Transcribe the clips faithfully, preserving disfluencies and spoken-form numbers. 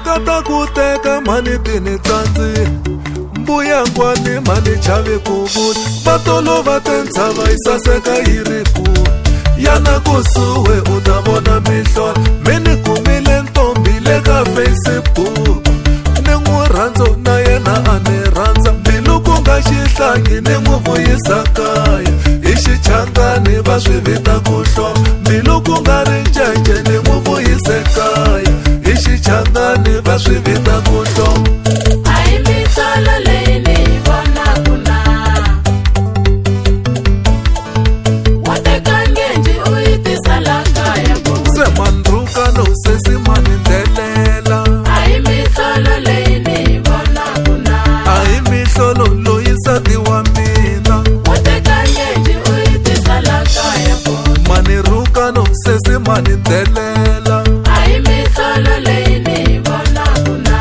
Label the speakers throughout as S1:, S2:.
S1: Teka ta ku teka mani tini tsandzini mbuya kwani mani chave kuvuta vatolova tentsava yi saseka yi ri kule yana kusuwe u ta vona mihlolo mini kumile ntombi le ka Facebook ni n'wi rhandzo na yena a ni rhandza mbilu ku nga xihlangi ni n'wi vuyisa kaya hi xichangani va swi vita ku hloma mbilu ku nga ri ncece ni n'wi vuyise kaya hi xichangani va swi vita ku hloma
S2: a hi mitsolo leyi ni yi vonaku na wa teka ngenji u yi tisa la kaya
S1: se mandruka no sesi mani ndelela
S2: a hi mitsolo leyi ni yi vonaku na
S1: a hi mihlolo loyi nsati wa mina
S2: wa teka ngenji u yi tisa la kaya
S1: mani ruka no sesi mani ndelela
S2: a hi mitsolo leyi ni yi vonaku na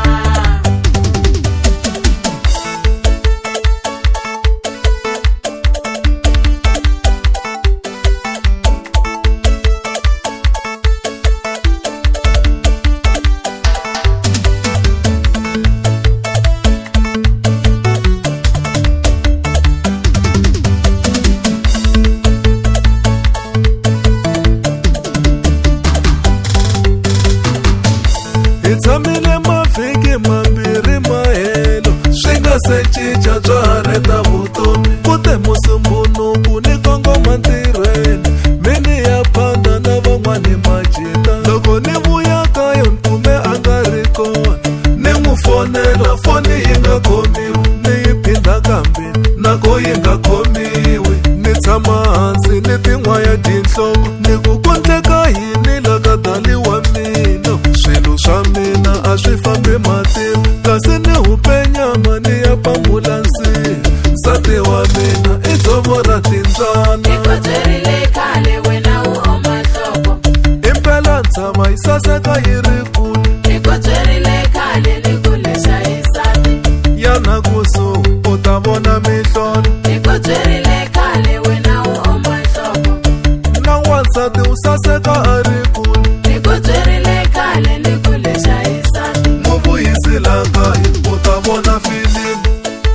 S1: hi tshamile mavhiki mambirhi mahelo swi nga se cinca byareta vutomi ku te musumbunuku ni kongoma ntirhweni mini ya phanda na van'wani majita loko ni vuya kayo nkume a nga ri kona ni n'wi fonela foni yi nga khomiwi ni yi phinda kambini nako yi nga khomiwi ni tshama hansi ni tin'waya tinhloko ni ku kondleka yini la ka dali wa mina swilo swa mina a swi fambi matimba kasi ni hupe nyama ni ya pamula nsiha nsati wa mina i dzovo ra timbyana
S2: i gojerile khale wena u oma nhloko
S1: impela ntshava yi saseka yi ri kule
S2: i gojerile khale ni ku lexi yisati
S1: yana kusuhi u ta vona mihlolo
S2: i gojerile khale wena u oma nhloko
S1: na wansati u saseka a ri kule
S2: i gojerile khale ni ku lexi yisati
S1: n'wi vuyisila kaya u ta vona filimi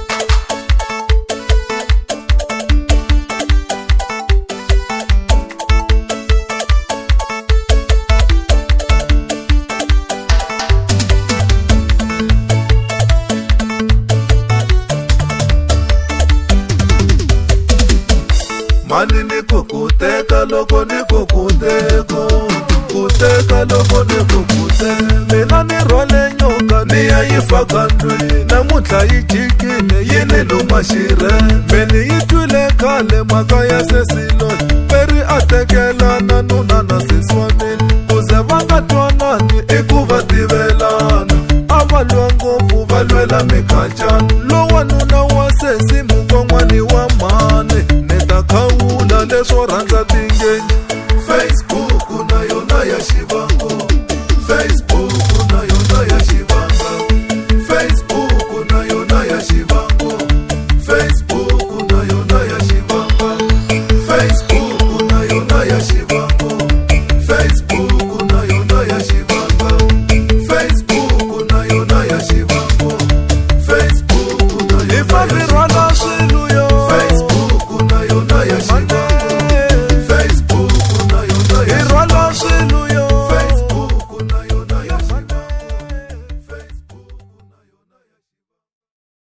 S1: mani ni ku kuteka loko ni ku kuteko kuteka loko ni ku kuteka mina ni rhwale nyoka ni ya yi faka ndlwini namuntlha yi jikile yi ni luma xirhembe ni yi twile khale mhaka ya sesiloyi peri a tekelana nuna na sesi wa mina ku ze va nga twanani i ku va tivelana a va lwa ngopfu va lwela mikhancana